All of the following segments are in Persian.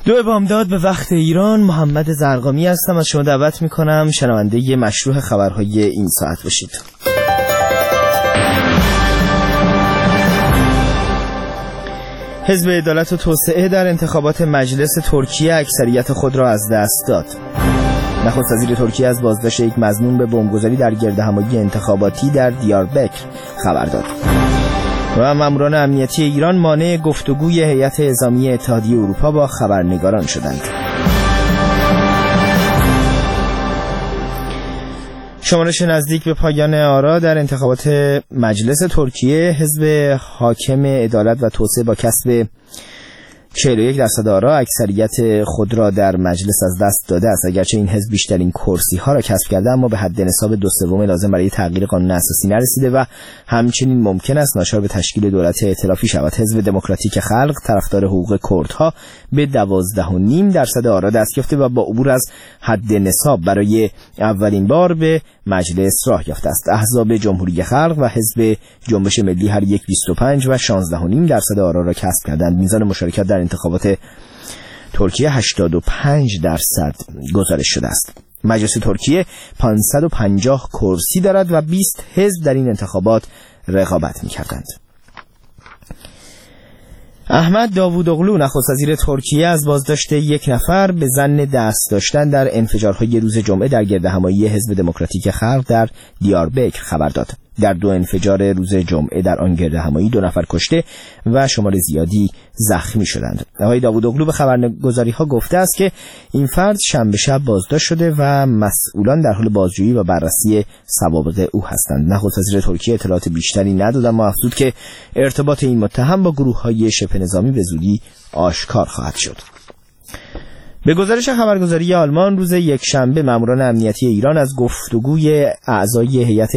دو بامداد به وقت ایران، محمد زرقامی هستم. از شما دعوت میکنم شنونده مشروع خبرهای این ساعت باشید. حزب عدالت و توسعه در انتخابات مجلس ترکیه اکثریت خود را از دست داد. نخست وزیر ترکیه از بازداشت یک مظنون به بمبگذاری در گردهمایی انتخاباتی در دیاربکر خبر داد. و ماموران امنیتی ایران مانع گفتگوی هیئت اعزامی اتحادیه اروپا با خبرنگاران شدند. شمارش نزدیک به پایان آرا در انتخابات مجلس ترکیه، حزب حاکم عدالت و توسعه با کسب 41% آرا اکثریت خود را در مجلس از دست داده است. اگرچه این حزب بیشترین کرسی ها را کسب کرده، اما به حد نصاب 2/3 لازم برای تغییر قانون اساسی نرسیده و همچنین ممکن است ناچار به تشکیل دولت ائتلافی شود. حزب دموکراتیک خلق طرفدار حقوق کردها به 12.5% آرا دست یافته و با عبور از حد نصاب برای اولین بار به مجلس راه یافته است. احزاب جمهوری خلق و حزب جنبش ملی هر یک 25 و 16.5% آرا را کسب کردند. میزان مشارکت در انتخابات ترکیه 85% گزارش شده است. مجلس ترکیه 550 کرسی دارد و 20 حزب در این انتخابات رقابت می‌کردند. احمد داوودوغلو نخست وزیر ترکیه از بازداشت یک نفر به ظن دست داشتن در انفجارهای روز جمعه در گردهمایی حزب دموکراتیک خلق در دیاربکر خبر داد. در 2 انفجار روز جمعه در آن گردهمایی 2 نفر کشته و شمار زیادی زخمی شدند. آقای داوودوغلو به خبرگزاری‌ها گفته است که این فرد شنبه شب بازداشت شده و مسئولان در حال بازجویی و بررسی سوابق او هستند. نخست وزیر ترکیه اطلاعات بیشتری نداد، اما افزود که ارتباط این متهم با گروه‌های شبه نظامی به زودی آشکار خواهد شد. به گزارش خبرگزاری آلمان، روز یکشنبه ماموران امنیتی ایران از گفتگوی اعضای هیئت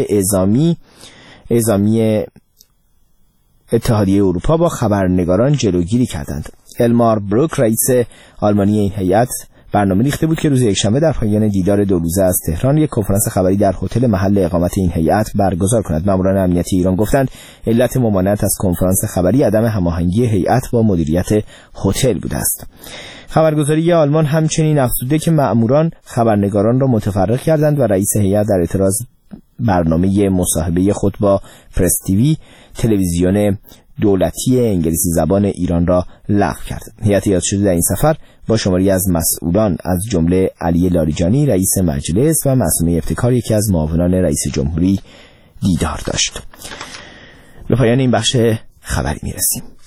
اعزامی اتحادیه اروپا با خبرنگاران جلوگیری کردند. المار بروک رئیس آلمانی این هیئت برنامه ریخته بود که روز یکشنبه در پایان دیدار 2 روزه از تهران یک کنفرانس خبری در هتل محل اقامت این هیئت برگزار کند. ماموران امنیتی ایران گفتند علت ممانعت از کنفرانس خبری عدم هماهنگی هیئت با مدیریت هتل بوده است. خبرگزاری آلمان همچنین افزوده که ماموران خبرنگاران را متفرق کردند و رئیس هیئت در اعتراض برنامه مصاحبه خود با پرس تیوی تلویزیون دولتی انگلیسی زبان ایران را لغو کرد. هیئت یاد شده در این سفر با شماری از مسئولان از جمله علی لاریجانی رئیس مجلس و معصومه ابتکار یکی از معاونان رئیس جمهوری دیدار داشت. به پایان این بخش خبری میرسیم.